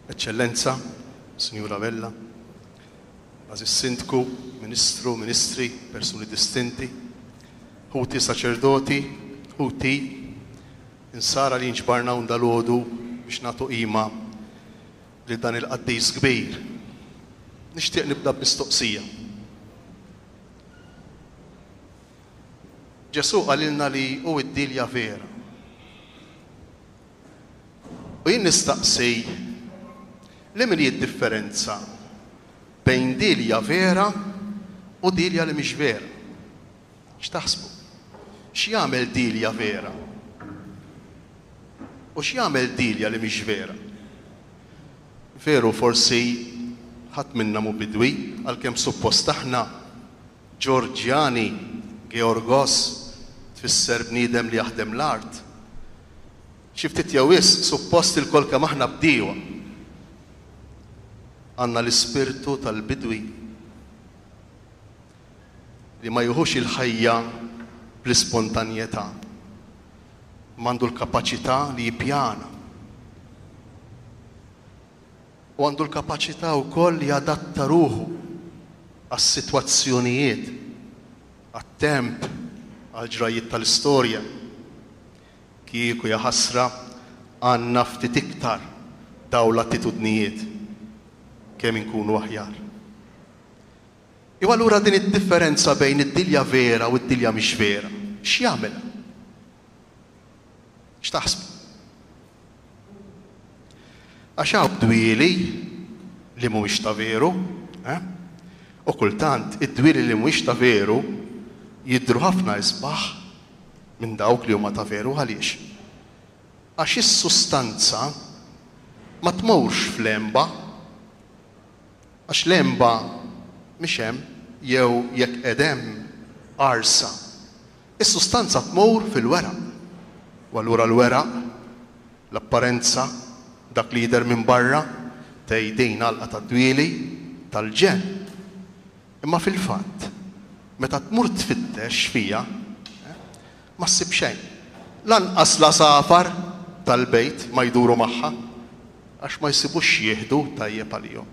Eccellenza, Signora Vella, Aziz Sindku, Ministru, Ministri, persuni distinti, ħuti saċerdoti, ħuti insara li nġbarna undalodu biex nagħtu qima li dan il-qaddis kbir. Nixtieq nibda b'mistoqsija. Ġesu qalilna li hu d-dilja vera. U jien nistaqsi li min hi d-differenza bejn dilja vera u dilja li mhix vera. X'taħsbu? X'jagħmel dilja vera? U x'jagħmel dilja li mhix vera? Veru forsi ħadd minnha mhu bidwi għalkemm suppost aħna Ġorġjani, Georgos tfisser bniedem li jaħdem l-art. Xi ftit jew suppost il-kol kemm aħna bdiewa. Għandna l-ispirtu tal-bidwi li ma juħux il-ħajja bl-ispontanjetà, m'għandu l-kapaċità li jippjana. U għandu l-kapaċità wkoll li jadatta ruħu għas-sitwazzjonijiet, għat-temp, għal-ġrajiet tal-istorja. Kieku ja ħasra għandna ftit iktar dawn l-attitudnijiet kemm inkunu aħjar. Jew allura din id-differenza bejn id-dilja vera u d-dilja mhix vera, x'jagħmel? X'taħsbu? Għax hawn dwieli li mhumiex ta' veru, u kultant id-dwieli li mhumiex ta' veru jidhru ħafna isbaħ minn dawk li huma ta' veru għaliex. Għax is-sustanza ma tmurx fl-emba, għax l-emba mhix hemm jew jekk qed hemm arsa. Is-sustanza tmur fil-weraq. U allura l-weraq, l-apparenza, dak li jidher minn barra tgħidin għalqa tad-dwieli tal-ġen. Imma fil-fatt, meta tmur tfittex fija, ma ssib xejn. Lanqas la safar tal-bejt ma jduru magħha għax ma jsibux jieħdu tajjeb għalihom.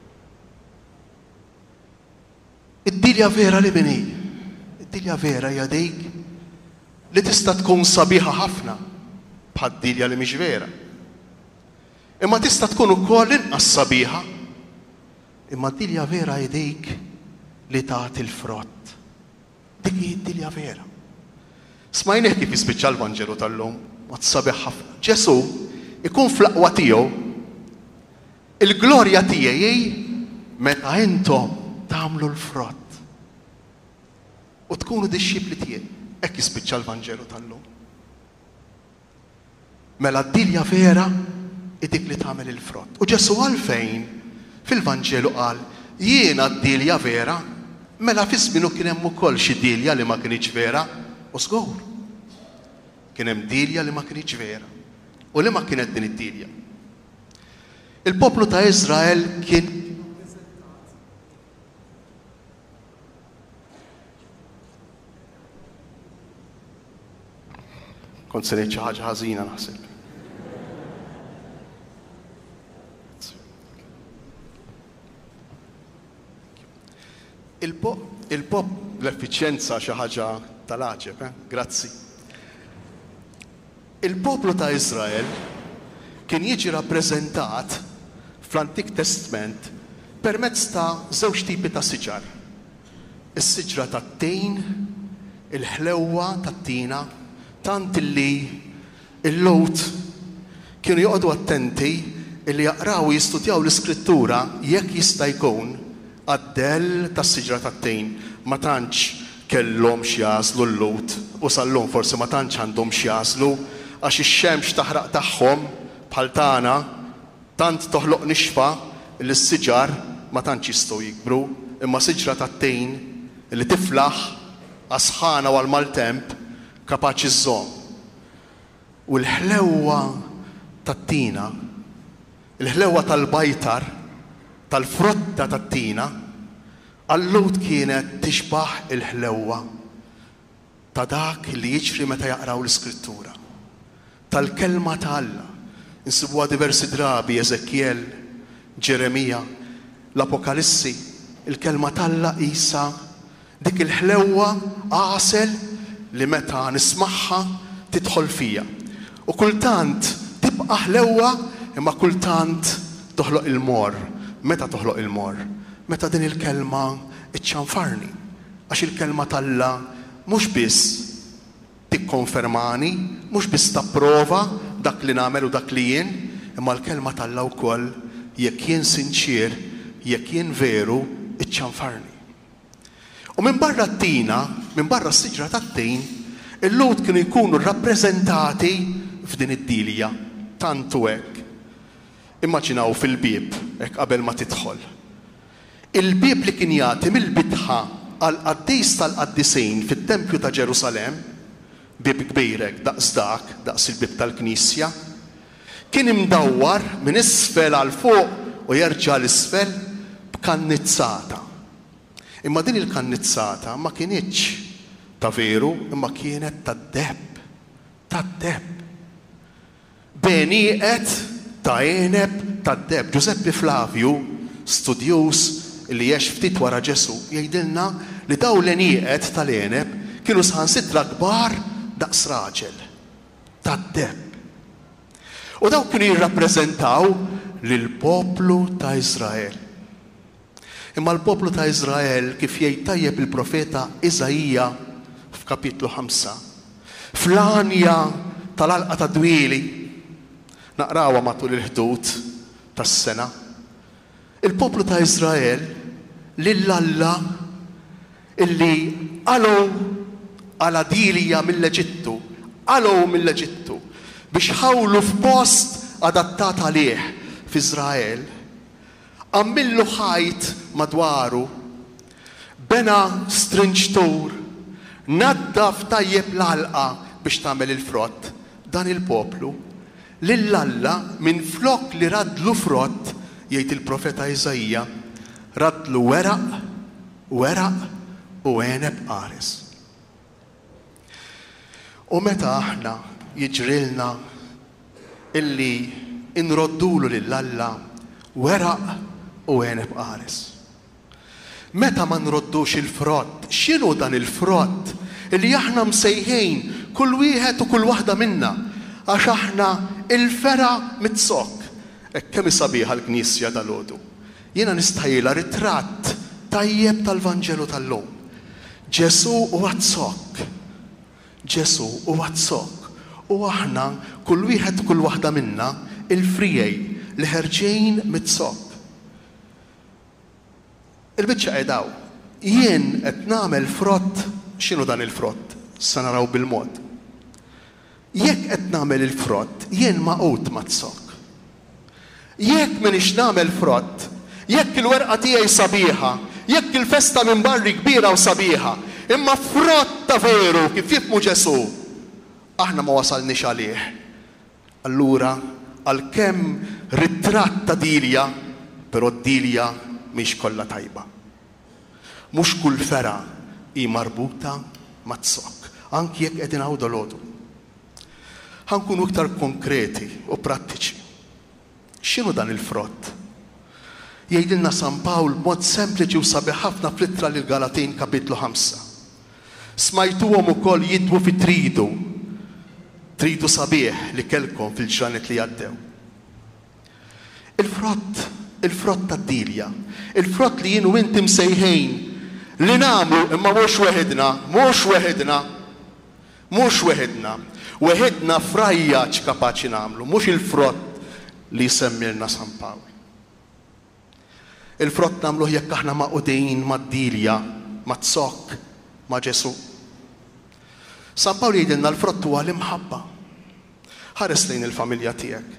Id-dilja vera li min hi? Id-dilja vera hija dik li tista' tkun sabiħa ħafna bħad-dilja li mhix vera. Imma tista' tkun ukoll inqas sabiħa. Imma d-dilja vera hi dik li tagħti l-frott. Dik hi d-dilja vera. Smajnieh kif jispiċċa l-Vanġelu tal-lum, ma tsabiħ ħafna. Ġesu ikun fl-aqwa tiegħu, il-glorja tiegħi meta intom tagħmlu l-frott u tkunu dixxipli tiegħi. Hekk jispiċċa l-Vanġelu tal-lum. Mela d-dilja vera dik li tagħmel il-frott. U Ġesu għalfejn fil-Vanġelu qal jiena d-dilja vera, mela fi żmienu kien hemm ukoll xi dilja li ma kinitx vera. U żgur, kien hemm dilja li ma kienx vera. U li ma kienet din id-dilja? Il-poplu ta' Iżrael kien kont se ngħid xi ħaġa ħażina naħseb. L-effiċjenza xi ħaġa tal-aġeb, grazzi. Il-poplu ta' Iżrael kien jiġi rappreżentat fl-Antik Testament permezz ta' żewġ tipi ta' siġar. Is-siġra tat-tejn, il-ħlewwa tat-tina, tant illi il-Lowt kienu joqogħdu attenti illi jaqraw jistudjaw l-Iskrittura jekk jista' jkun għaddell tas-siġra tat-tejn ma tantx kellhom x'jażlu l-Lut u sal-lum forsi ma tantx għandhom x'jażlu għax ix-xemx taħraq tagħhom bħal tagħna tant toħloq nixfa li s-siġar ma tantx jistgħu jikbru, imma siġra tat-tejn li tiflaħ għasħana u għal-maltemp kapaċi żżomm. U l-ħlewwa tat-tina, il-ħlewwa tal-bajtar, tal-frotta tat-tina, għall-Lut kienet tixbaħ il-ħlewwa ta' dak li jiġri meta jaqraw l-Iskrittura. Tal-kelma ta' Alla. Insibuha diversi drabi Eżekjel Ġeremija, l-Apokalissi, il-kelma talla Isa, dik il-ħlewwa għasel li meta nismaħħa tidħol fija. U kultant tibqa' ħlewwa imma kultant toħloq il-mor. Meta toħloq il-mor? Meta din il-kelma iċċanfarni. Għax il-kelma talla mhux biss tikkonfermani, mhux biss tapprova dak li nagħmel u dak li jien, imma l-kelma talla wkoll jekk jien sinċier, jekk jien veru iċċanfarni. U minn barra t-tina, minn barra s-siġra tat-tin, il-lud kienu jkunu rappreżentati f'din id-dilja, tantu hekk. Immaġinaw fil-bib, hekk qabel ma tidħol. Il-bib li kien jagħti mill-bidħa għal qaddis tal-qaddisejn fit-Tempju ta' Ġerusalem, bib kbirek daqs dak, daqs il-bib tal-Knisja, kien imdawwar minn isfel għal fuq u jerġa' l-isfel b'kannizzata. Imma din il-kannizzata ma kienitx ta' veru, imma kienet tad-deb. Tad-deb. Beniqet ta' għeneb tad-deb. Giuseppe Flavio, studjuż li jgħix ftit wara Ġesu, jgħidilna li daw l-għeniqet tal-għeneb kienu saħansitra kbar daqs raġel. Tad-deb. U daw kienu jirrappreżentaw lill-poplu ta' Iżrael. Imma l-poplu ta' Iżrael kif jgħid tajjeb il-profeta Iżajija f'kapitlu 5. Fl-għanja tal-għalqa ta' dwieli, naqrawha matul il-ħdud tas-sena, il-poplu ta' Iżrael lill-Alla illi għalgħu għala dilja mill-Eġittu, għalgħu mill-Eġittu biex ħawlu f'post adattat għalih f'Iżrael, għammillu ħajt madwaru, bena strinġtur, naddaf tajjeb l-għalqa biex tagħmel il-frott. Dan il-poplu lill-Alla minn flok li radlu frott, jgħid il-profeta Iżajija, radlu weraq u għeneb qares. U meta aħna jiġrilna illi inroddulu lill-Alla weraq u għeneb qares. Meta ma nroddux il-frott, x'inhu dan il-frott illi aħna msejħejn kull wieħed u kull waħda minna għax aħna il-fera mit-sok. Kemm sabiħa l-Knisja dal-għodu. Jiena nistħajla ritratt tajjeb tal-Vanġelu tal-lum. Ġesu huwa t-sok. Ġesu huwa t-sok. U aħna kull wieħed u kull waħda minna il-frijej li ħerġejn mit-sok. Il-biċċa qedaw. Jien qed nagħmel frott, x'inhu dan il-frott? Sa naraw bil-mod. Jekk qed nagħmel il-frott, jien maqut ma' t-sok. Jekk m'inhiex nagħmel frott, jekk il-werqa tiegħi sabiħa, jekk il-festa minn barri kbira u sabiħa, imma frott ta' veru kif jifhmu Ġesu, aħna ma wasalniex għalih. Allura għalkemm ritratt ta' dilja, però d-dilja mhix kollha tajba. Mhux kull fera hi marbuta ma' t-sok, anki jekk qegħdin hawn dolodu. Ħankunu iktar konkreti u prattiċi. X'inhu dan il-frott? Jgħidilna San Pawl b'mod sempliċi u sabiħ ħafna fl-ittra lil Galatin kapitlu 5. Smajtuhom ukoll jidwu fi tridu. Tridu sabiħ li kellkom fil-ġranet li għaddew. Il-frott tad-dilja. Il-frott li jien u inti msejħejn li nagħmlu imma mhux weħedna. Weħedna frajjaġ kapaċi nagħmlu, mhux il-frott li jsemmilna San Pawl. Il-frott nagħmluh jekk aħna maqudin mad-dilja, mat-sok, ma' Ġesu. San Pawl jgħidilna l-frott huwa l-imħabba. Ħares lejn il-familja tiegħek.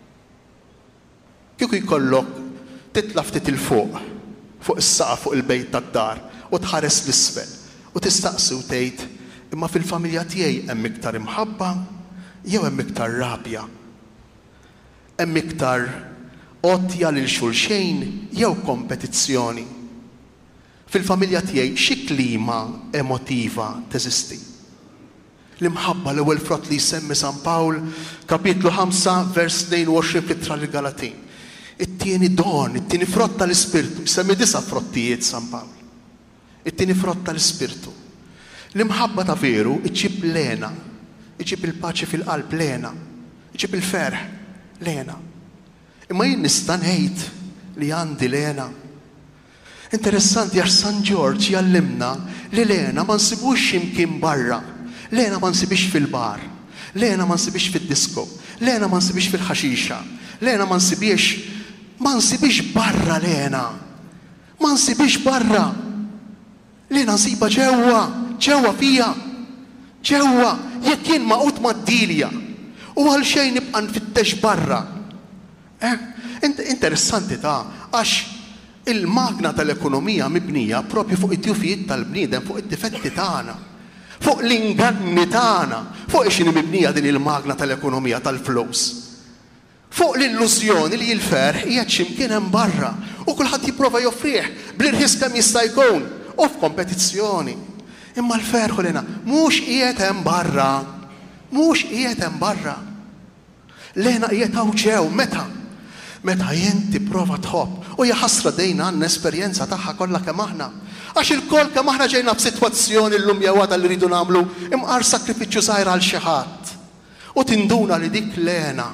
Kieku jkollok titla' ftit il-fuq, fuq is-saqaf fuq il-bejt tad-dar u tħares l-isfel u tistaqsi u tgħid imma fil-familja tiegħi hemm iktar imħabba jew hemm iktar rabja. Hemm iktar għotja lil xulxejn jew kompetizzjoni. Fil-familja tiegħi xi klima emotiva teżisti. L-imħabba l-ewwel frott li jsemmi San Pawl, kapitlu 5, vers 22 fl-ittra lil Galatin. It-tieni don, it-tieni frott tal-Ispirtu, semmi 9 frottijiet San Pawl. It-tieni frott tal-Ispirtu. L-imħabba ta' veru iġib lena, iġib il-paċi fil-qalb lena, iġib il-ferħ lena. Imma jien nista' ngħid li għandi lena. Interessanti għax San George jallimna li lena ma nsibux x'imkien barra, lena ma nsibix fil-bar, lena ma nsibix fid-disko, lena ma nsibix fil-ħaxixa, lena ma nsibix barra lena. Ma nsibix barra. Lena nsiba ġewwa fija. Ġewwa jekk jien maqut mad-dilja. U għal xejn nibqa' nfittex barra. Interessanti għax il-magna tal-ekonomija mibnija propju fuq id-djufijiet tal-bniedem, fuq id-difetti tagħna, fuq l-inganni tagħna, fuq x'inhi mibnija din il-magna tal-ekonomija tal-flus. Fuq l-illużjoni li l-ferħ qiegħed x'imkien hemm barra u kulħadd jipprova joffrih bl-irħis kemm jista' jkun u f'kompetizzjoni. Imma l-ferħ lena mhux qiegħed hemm barra. Mhux qiegħed hemm barra. Lena qiegħed hawn ġew meta jien tipprova tħobb u hija ħasra dejna għandna esperjenza tagħha kollha kemm aħna. Għax il-koll kemm aħna ġejna f'sitwazzjoni llum jew għadha li rridu nagħmlu imqar sakrifiċċju żgħir għal xi ħadd. U tinduna li dik lena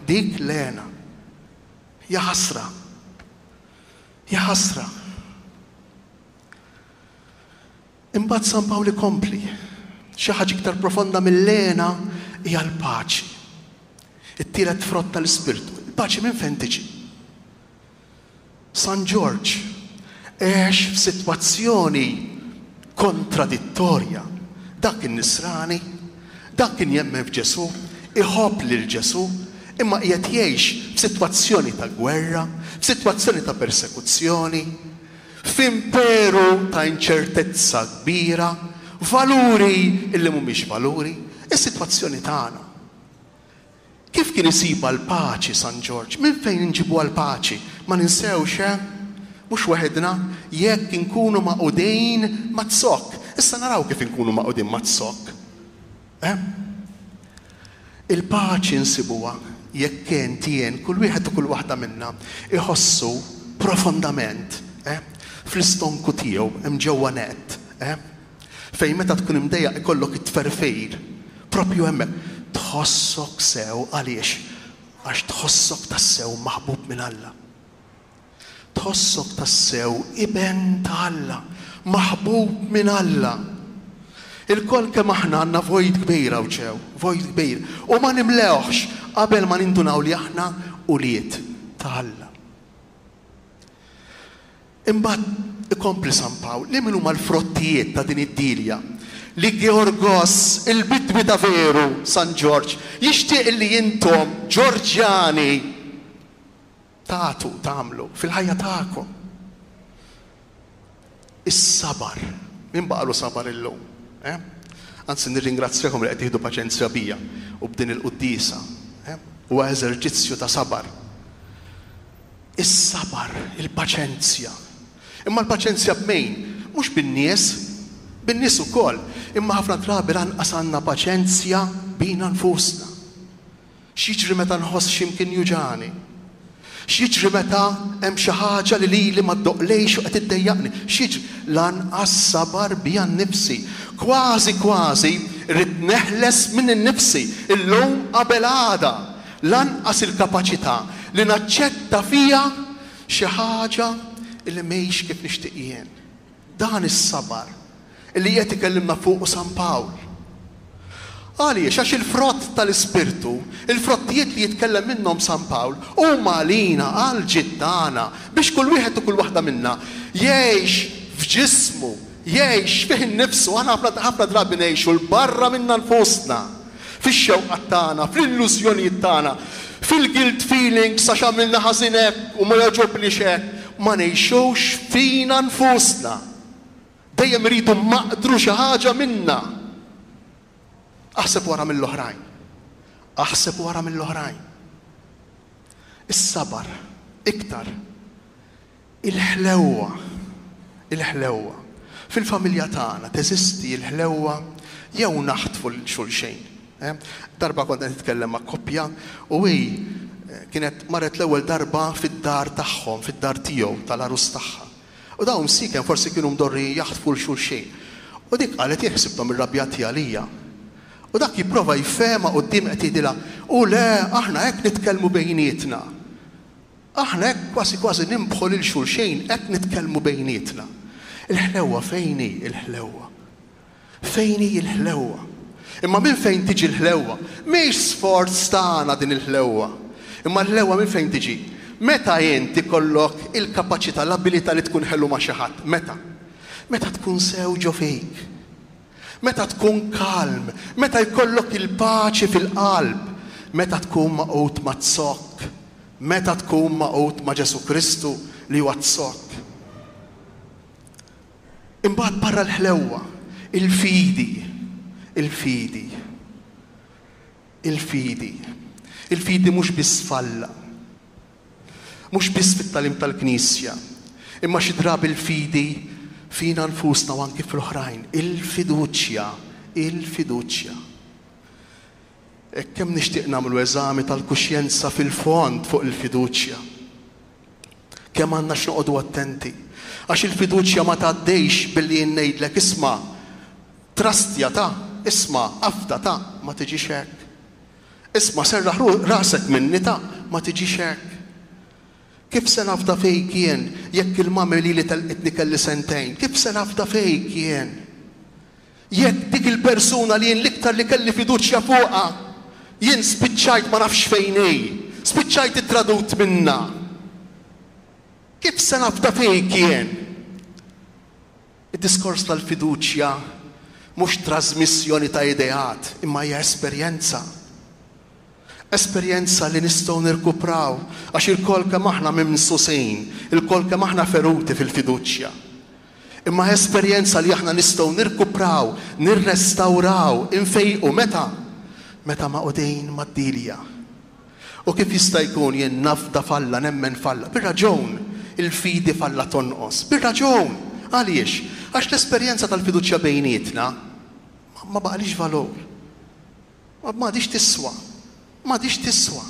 hija ħasra. Hija ħasra. Imbagħad San Pawl ikompli. Xi ħaġa iktar profonda mill-lena hija l-paċi. It-tielet frott tal-Ispirtu. Il-paċi minn fejn tiġi? San George għex f'sitwazzjoni kontradittorja. Dak kien nisrani, dak kien jemmen f'Ġesu, iħobb lil Ġesu, imma qiegħed jgħix f'sitwazzjoni ta' gwerra, f'sitwazzjoni ta' persekuzzjoni, f'imperu ta' inċertezza kbira, valuri illi mhumiex valuri, is-sitwazzjoni tagħna. Kif kien isiba l-paċi San George? Minn fejn inġibu l-paċi? Ma ninsewx, mhux waħedna, jekk inkunu maqudin mat-sok. Issa naraw kif inkunu maqudin mat-sok. Il-paċi nsibuha jekk kien kull wieħed u kull waħda minna iħossu profondament fl-istonku tiegħu hemm ġewwa nett, fejn meta tkun imdejjaq ikollok it-tferfejr propju hemmhekk tħossok sew għaliex għax tħossok tassew maħbub minn Alla. Tħossok tassew iben ta' Alla, maħbub minn Alla. Il-koll kemm aħna għandna vojt kbira u ġew, vojt kbir. U ma nimlewx qabel ma nindunaw li aħna ulied ta' Alla. Imbagħad ikompli San Pawl, li min huma l-frottijiet ta' din id-dilja li Georgos, il-bidwi ta' veru, San George, jixtieq li intom Ġorġjani tagħmlu fil-ħajja tagħkom. Is-sabar. Min baqalu sabar illum? Anzi nirringrazzjakom li qed tieħdu paċenzja bija u b'din il-qudiesa. Huwa eżerċizzju ta' sabar. Is-sabar, il-paċenzja. Imma l-paċenzja b'mejn, mhux bin-nies ukoll, imma ħafna drabi lanqas għandna paċenzja bina nfusna. X'jiġri meta nħoss x'imkien juġani? X'jiġri meta hemm xi ħaġa li ma ddoqlejx u qed iddejjaqni? X'jiġri lanqas sabar bija nnifsi. Kważi rrid neħles minn innifsi illum qabel għada. Lanqas il-kapaċità li naċċetta fija xi ħaġa li mhijiex kif nixtieq jien. Dan is-sabar illi qed ikellimna fuq San Pawl. Għaliex għax il-frott tal-Ispirtu, il-frottijiet li jitkellem minnhom San Pawl huma għalina għal ġiddana biex kull wieħed u kull waħda minna jgħix f'ġismu, jgħix fih innifsu. Aħna ħafna drabi ngħixu l-barra minna nfusna, fix-xewqat tagħna, fl-illużjonijiet tagħna, fil-guilt feelings għax għamilna ħażin hekk u ma jogħġobniex hekk, ma ngħixux fina nfusna. Dejjem iridu maqdru xi ħaġa minna. Aħseb wara mill-oħrajn. Aħseb wara mill-oħrajn. Is-sabar iktar. Il-ħlewwa. Il-ħlewwa. Fil-familja tagħna teżisti l-ħlewwa jew naħtfu l xulxejn. Darba kont qed nitkellem ma' koppja u kienet marret l-ewwel darba fid-dar tagħhom, fid-dar tiegħu tal-arus tagħha. U dawn msiken forsi kienu mdorri jaħtfu l-xulxejn. U dik qalet jieħsibhom irrabjati għalija. U dak jipprova jifhemha quddiem qed jgħidilha, u le, aħna hekk nitkellmu bejnietna. Aħna hekk kważi nimbħu lil xulxejn hekk nitkellmu bejnietna. Il-ħlewwa fejn hi il-ħlewwa? Fejn hi il-ħlewwa? Imma minn fejn tiġi l-ħlewwa? Mhix sforz tagħna din il-ħlewwa. Imma l-ħlewwa minn fejn tiġi? Meta inti kollok il-kapaċità, l-abilità li tkun ħellu ma' xi ħadd? Meta? Meta tkun sewġo fejk. Meta tkun kalm, meta jkollok il-paċi fil-qalb, meta tkun maqut ma' tzokk, meta tkun maqut ma' Ġesu Kristu li huwa tzokk. Imbagħad barra l-ħlewwa, il-fidi. Il-fidi mhux biss falla. Mhux biss fit-talim tal-Knisja, imma xi drabi il-fidi fina nfusna u anki fl-oħrajn. Il-fiduċja. Kemm nixtieq nagħmlu eżami tal-kuxjenza fil-fond fuq il-fiduċja. Kemm għandna x'noqogħdu attenti. Għax il-fiduċja ma tgħaddejx billi ngħidlek isma' trastja isma' afda ma tiġix hekk. Isma' serraħ rasek minni ma tiġix hekk. Kif se nafda fejk jien jekk il-mami li telqitni kelli sentejn? Kif se nafda fejk jien? Jekk dik il-persuna li jien l-iktar li kelli fiduċja fuqha, jien spiċċajt ma nafx fejn hi, spiċċajt it-tradut minna. Kif se nafda fejk jien? Id-diskors tal-fiduċja mhux trasmissjoni ta' ideat, imma hija esperjenza. Esperjenza li nistgħu nirkupraw għax il-kol kemm aħna mimsusin, il-kol kemm aħna feruti fil-fiduċja. Imma esperjenza li aħna nistgħu nirkupraw, nirrestawraw, infejqu meta? Meta maqudejn mad-dilja. U kif jista' jkun jien nafda falla, nemmen falla? Bir-raġun il-fidi falla tonqos. Bir-raġun. Għaliex? Għax l-esperjenza tal-fiduċja bejnietna ma baqalix valur. Ma dix tiswa.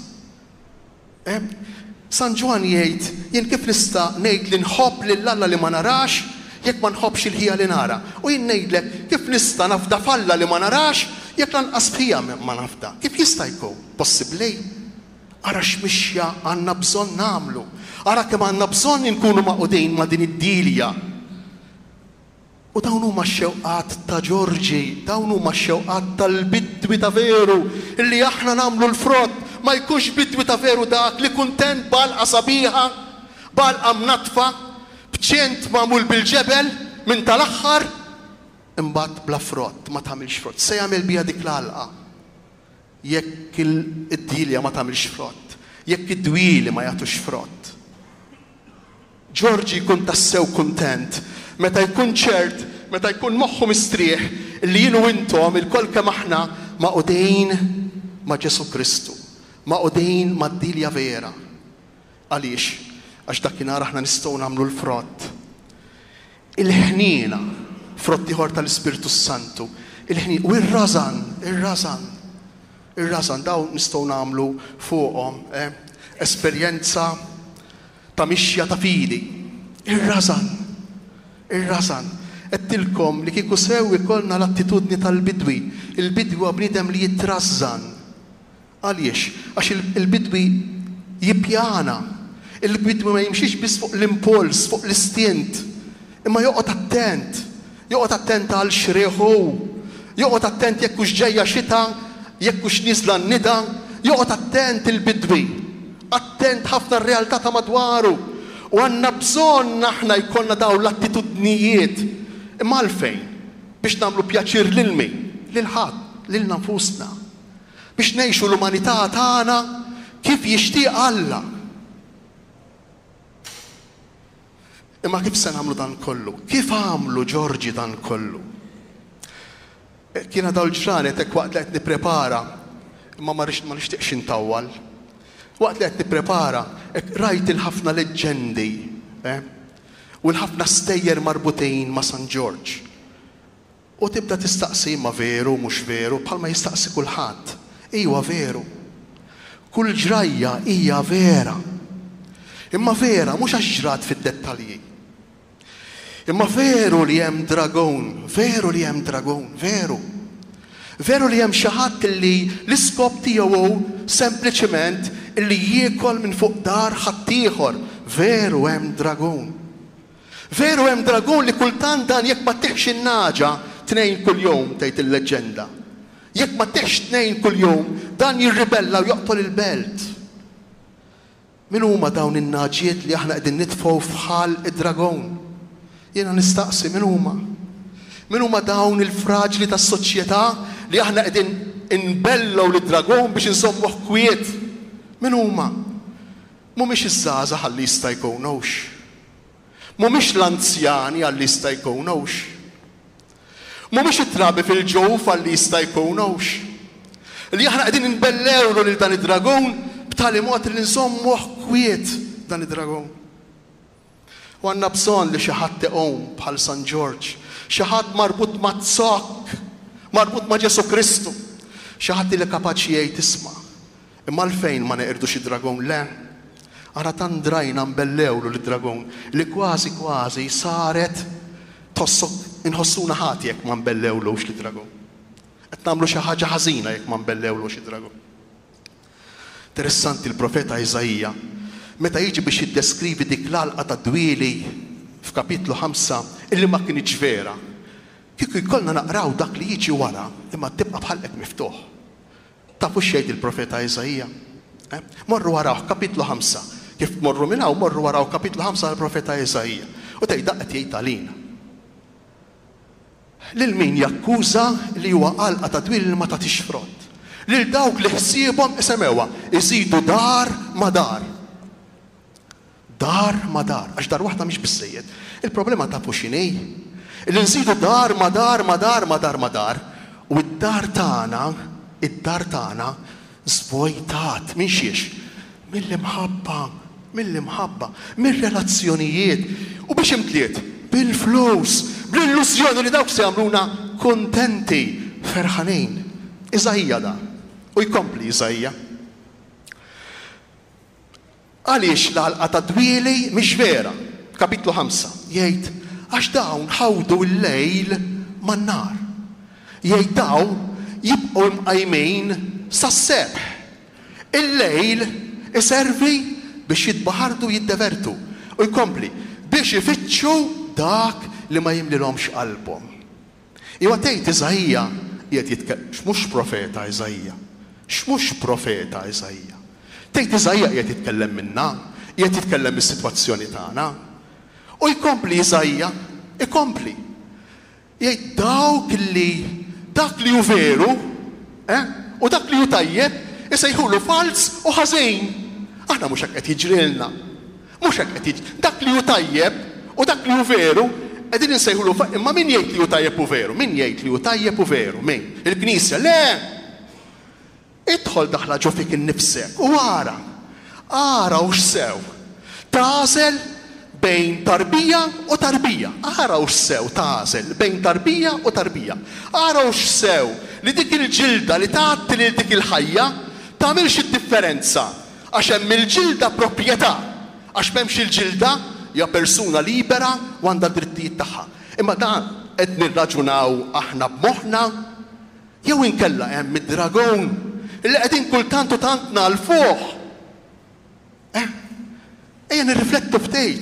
San Ġwan jgħid, jien kif nista' ngħid li nħobb lill-Alla li ma narax jekk ma nħobbx il-ħija li nara. U jien ngħidlek kif nista' nafda falla li ma narax jekk lanqas ħija ma nafda. Kif jista' jkun? Possibbli? Ara x'mixja għandna bżonn nagħmlu. Ara kemm għandna bżonn inkunu maqudejn ma' din id-dilja. U dawn huma x-xewqat ta' Ġorġi, dawn huma x-xewqat tal-bidwi ta' veru, illi aħna nagħmlu l-frott, ma jkunx bidwi ta' veru dak li kuntent b'għalqa sabiħa, b'għalqa mnatfa, b'ċent magħmul bil-ġebel minn tal-aħħar, imbagħad bla frott, ma tagħmilx frott. Se jagħmel biha dik l-għalqa. Jekk id-dilja ma tagħmilx frott, jekk id-dwieli ma jagħtux frott. Ġorġi jkun tassew kuntent. Meta jkun ċert, meta jkun moħħu mistrieħ li jienu intom il-kol kemm aħna maqudejn ma' Ġesu Kristu, maqudejn mad-dilja vera. Għaliex? Għax dakinhar aħna nistgħu nagħmlu l-frott. Il-ħniena, frott ieħor tal-Ispiritu Santu, il-ħnien u ir-rażan dawn nistgħu nagħmlu fuqhom esperjenza ta' mixja ta' fidi. Ir-rażan. Qedtilkom li kieku sew ikollna l-attitudni tal-bidwi. Il-bidwi huwa bniedem li jitrażżan. Għaliex? Għax il-bidwi jippjana. Il-bidwi ma jimxiex biss fuq l-impuls, fuq l-istint. Imma joqgħod attent. Joqgħod attent għal xrieħu. Joqgħod attent jekk hux ġejja xita, jekk hux niżla n-nida. Joqgħod attent il-bidwi. Attent ħafna r-realtà ta' madwaru. U għandna bżonn aħna jkollna dawn l-attitudnijiet. Imma għalfejn? Biex nagħmlu pjaċir lil min? Lil ħadd, lil nfusna. Biex ngħixu l-umanità tagħna kif jixtieq Alla. Imma kif se nagħmlu dan kollu? Kif għamlu Ġorġi dan kollu? Kiena dawn il-ġranet hekk waqt li qed nipprepara, imma ma nixtieqx intawwal. Waqt li qed nipprepara, rajt il-ħafna leġġendi u l-ħafna stejjer marbutin ma' San Ġorġ. U tibda tistaqsi ma veru, mhux veru, bħalma jistaqsi kulħadd. Ejwa veru. Kull ġrajja hija vera. Imma vera mhux għax ġrat fid-dettalji. Imma veru li hemm dragon, veru li hemm dragon, veru. Veru li hemm xi ħadd li l-iskop tiegħu sempliċement illi jiekol minn fuq dar ħaddieħor. Veru hemm dragon. Veru hemm dragon li kultant dan jekk ma teħx in-naġa tnejn kuljum tgħid il-leġenda. Jekk ma teħx tnejn kuljum dan jirribella u joqtol il-belt. Min huma dawn in-naġiet li aħna qegħdin nitfgħu bħal id-dragon? Jiena nistaqsi min huma? Min huma dawn il-fraġli tas-soċjetà li aħna qegħdin inbellgħu lid-dragon biex insommuh kwiet? Min huma? Mhumiex iż-żgħażagħ għalli jista' jkunux. Mhumiex l-anzjani għalli jista' jkunux. Mhumiex it-trabi fil-ġewf għalli jista' jkunux. Li aħna qegħdin inbellewlu lil dan id-dragon b'tali mod li nsommuh kwiet dan id-dragon. U għandna bżonn li xi ħadd iqum bħal San George, xi ħadd marbut maż-żokk, marbut ma' Ġesu Kristu, xi ħadd li kapaċi jgħid isma'. Imma għalfejn ma neqirdux id-dragon le? Ara tandrajna nbellewlu lid-dragon li kważi kważi saret inħossuna ħati jekk ma nbellewlux lid-dragon. Qed nagħmlu xi ħaġa ħażina jekk ma nbellewlux id-dragon. Interessanti l-profeta Iżajja meta jiġi biex jiddeskrivi dik l-għalqa ta' dwieli f'kapitlu 5 illi ma kienx vera. Kieku jkollna naqraw dak li jiġi wara imma tibqa' bħalek miftuħ. Tafu x'jgħid il-profeta Iżajja? Morru waraw kapitlu 5. Kif morru minn hawn morru waraw kapitlu 5 tal-profeta Iżajja. U tgħid qed jgħid għalina. Lil min jakkuża li huwa għalqa ta' dwiel li ma tagħtix frott. Lil dawk li ħsiebhom isemewha iżidu dar ma dar. Dar ma dar, għax dar waħda mhix biżżejjed. Il-problema tafu x'inhi? Li nżidu dar ma dar ma dar ma dar ma dar u id-dar tagħna żvojtat minn xiex? Mill-imħabba, mill-relazzjonijiet. U biex imtliet? Bil-flus, bil-illużjoni li dawk se jagħmluna kontenti, ferħanin. Iżajja da. U jkompli Iżajja. Għaliex l-għalqa ta' dwieli mhix vera. Kapitlu 5 jgħid għax dawn ħawdu l-lejl man-nar. Jgħid dawn jibqgħu mqajmin sas-sebħ. Il-lejl iservi biex jitbaħardu jiddevertu. U jkompli biex ifittxu dak li ma jimlilhomx qalbhom. Iwa tgħid Iżajja qiegħed jitkellem x'mhux profeta Iżajja. X'mhux profeta Iżajja. Tgħid Iżajja qiegħed jitkellem minna, qiegħed jitkellem mis-sitwazzjoni tagħna. U jkompli Iżajja, ikompli. Jgħid dak li hu veru, u dak li hu tajjeb isejħulu fals u ħażin. Aħna mhux hekk qed jiġrilna. Mhux hekk qed jiġri. Dak li hu tajjeb u dak li hu veru qegħdin insejħulu imma min jgħid li hu tajjeb u veru? Min jgħid li hu tajjeb u veru? Min? Il-Knisja? Le! Idħol daħla ġo fik innifsek u ara u x'sew. Tażel bejn tarbija u tarbija. Ara u x'sew tażel bejn tarbija u tarbija. Ara u x'sew li dik il-ġilda li tagħti lil dik il-ħajja tagħmilx id-differenza għax hemm il-ġilda proprjetà. Għax m'hemmx il-ġilda hija persuna libera u għandha drittijiet tagħha. Imma dan qed nirraġunaw aħna b'moħħna jew inkella hemm id-dragon illi qegħdin kultant u tant nagħlfuh. Ejja nirriflettu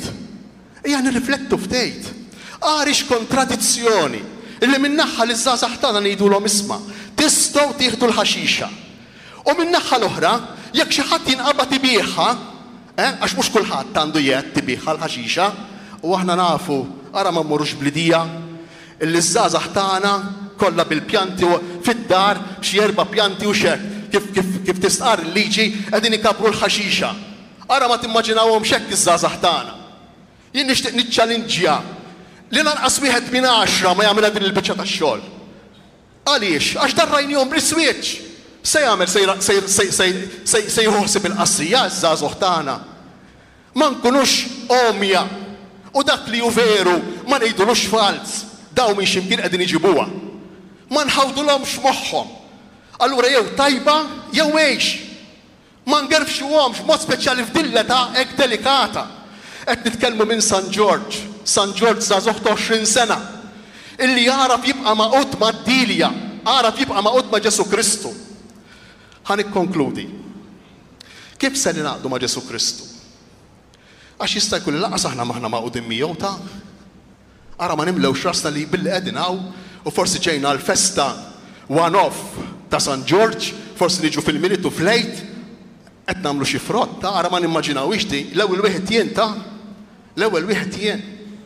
ftit. Għarix kontradizzjoni illi min-naħa li żgħażagħ tagħna ngħidulhom isma' tistgħu tieħdu l-ħaxixa. U min-naħa l-oħra jekk xi ħadd jinqabad ibieħha, għax mhux kulħadd għandu jgħid tibieħha l-ħaxixa, u aħna nafu ara ma mmorrux blidija illi żgħażagħ tagħna kollha bil-pjanti fid-dar xi 4 pjanti u xekk. Kif tistqar il-liġi qegħdin ikabru l-ħaxixa. Ara ma timmaġinawhom xekk iż-żgħażagħ tagħna. Jien nixtieq niċċalinġja li lanqas wieħed minn 10 ma jagħmilha din il-biċċa tax-xogħol. Għaliex? Għax darrajnihom bl-iswieċ. Se jagħmel se jħossib il-qassija iż-żgħażugħ tagħna. Ma nkunux omja u dak li hu veru ma ngħidulux fals. Dawn minn x'imkien qegħdin iġibuha. Ma nħawdulhomx moħħhom. Allura jew tajba jew għejx. Ma ngerfxuhomx mod speċjali f'dilla ta' hekk delikata. Qed nitkellmu minn San George żagħżugħ ta' 20 sena, illi jaraf jibqa' maqut mad-Dilja, jaraf jibqa' maqut ma' Ġesu Kristu. Ħanikkonkludi. Kif se ningħaqdu ma' Ġesu Kristu? Għax jista' jkun laqas aħna maħna maqudin miegħu ta' ara ma nimlewx rasna li billi qegħdin hawn u forsi ġejna l-festa one-off ta' San George, forsi niġu fil-militu flejt, qed nagħmlu xi frott ta' ara ma nimmaġinawix di l-ewwel wieħed jien ta' l-ewwel wieħed jien.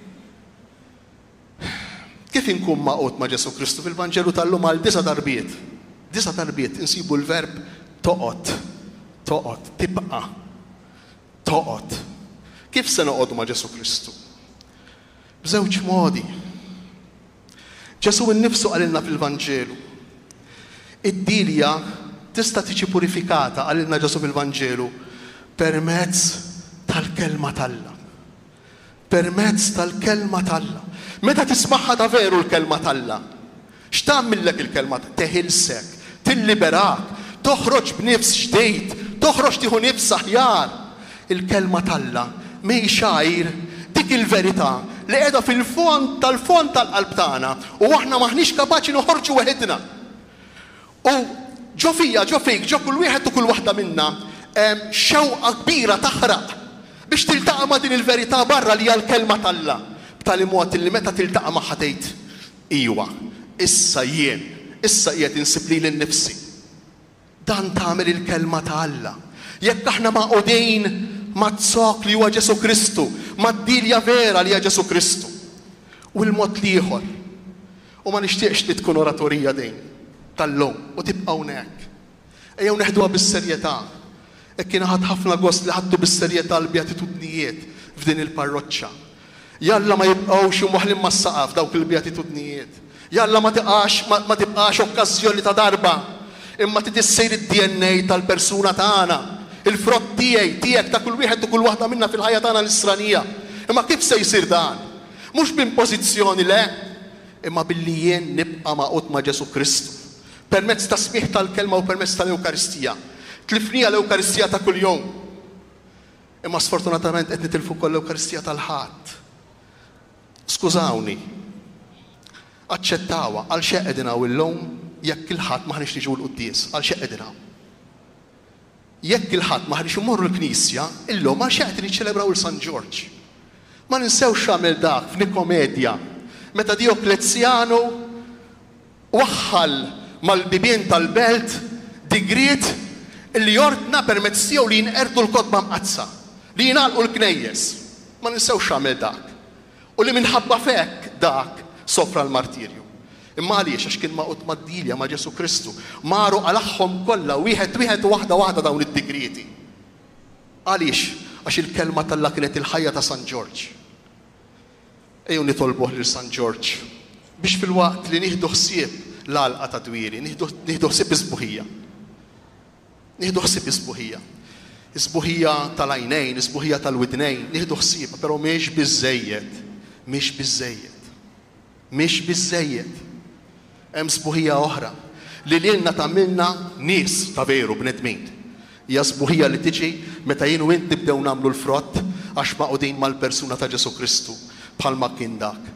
Kif inkun maqut ma' Ġesu Kristu fil-Vanġelu tal-lum għal 9 darbiet? 9 darbiet insibu l-verb toqgħod, tibqa', toqgħod. Kif se noqogħdu ma' Ġesu Kristu? B'żewġ modi. Ġesu innifsu qalilna fil-Vanġelu. Id-Dilja tista' tiġi purifikata qalilna Ġesu fil-Vanġelu permezz tal-kelma tal-Alla. Permezz tal-kelma tal-Alla. Meta tismaħħa ta' veru l-kelma tal-Alla, x'tagħmillek il-kelma? Teħilsek, tilliberak, toħroġ b'nifs ġdejt, toħroġ tieħu nifs aħjar. Il-kelma tal-Alla mejxajr dik il-verità li qiegħda fil-fond tal-qalb tagħna u aħna maħniex kapaċi noħorġu weħidna. U ġo fija, ġo fik, ġo kull wieħed u kull waħda minna xewqa kbira taħraq biex tiltaqa' ma' din il-verità barra li hija l-kelma tal-Alla. B'tali mod li meta tiltaqa' magħha tgħid iwa, issa qiegħed insib li nnifsi. Dan tagħmel il-kelma ta' Alla. Jekk aħna maqudin mat-sok li huwa Ġesu Kristu, mad-Dilja vera li hija Ġesu Kristu. U l-mod ieħor. U ma nixtieqx li tkun oratorija dejn tal-lum u tibqa' hawnhekk. Ejjew neħduha bis-serjetà. Hekk kien ħadd ħafna gost li ħadtu bis-serjetà l-bjatitudnijiet f'din il-parroċċa. Jalla ma jibqgħux moħħlin mas-saqaf dawk il-bjatitudnijiet. Jalla ma tibqax okkażjoni ta' darba, imma titissejr id-DNA tal-persuna tagħna, il-frott tiegħek ta' kull wieħed u kull waħda minna fil-ħajja tagħna l-isranija. Imma kif se jsir dan? Mhux b'impożizzjoni le, imma billi jien nibqa' maqut ma' Ġesu Kristu. Permezz ta' smieħ tal-kelma u permezz tal-Ewkaristija. Tlifnija l-Ewkaristija ta' kuljum. Imma sfortunatament qed nitilfu wkoll l-Ewkaristija tal-ħadd. Skużawni, aċċettawha għal xi qegħdin hawn illum jekk il-ħadd maħniex niġu l-quddies, għal xi qegħdin hawn. Jekk il-ħadd maħniex immorru l-Knisja, illum għal xi qegħdin niċċelebraw il-San George. Ma ninsewx għamel dak f'Nikomedja, meta Dioklezzjanu waħħal mal-bibien tal-belt digriet illi jordna permezz tiegħu li jinqerdu l-kotba mqazza, li jingħalqu l-knejjes. Ma ninsewx għamel dak. U li minħabba fek dak sofra l-martirju. Imma għaliex għax kien maqut mad-Dilja ma' Ġesu Kristu, maru għalaħħom kollha wieħed waħda dawn id-digrieti. Għaliex għax il-kelma tal-Alla kienet il-ħajja ta' San George. Ejju nitolbuh lil San George biex fil-waqt li nieħdu ħsieb l-għalqa ta' dwieli, nieħdu ħsieb isbuħija. Nieħdu ħsieb isbuħija. Isbuħija tal-għajnejn, isbuħija tal-widnejn, nieħdu ħsiebha, però mhix biżżejjed. Mhix biżżejjed. Hemm sbuħija oħra li lilna tagħmilna nies ta' veru bnedmin. Hija sbuħija li tiġi meta jien u int nibdew nagħmlu l-frott għax maqudin mal-persuna ta' Ġesu Kristu bħalma kien dak.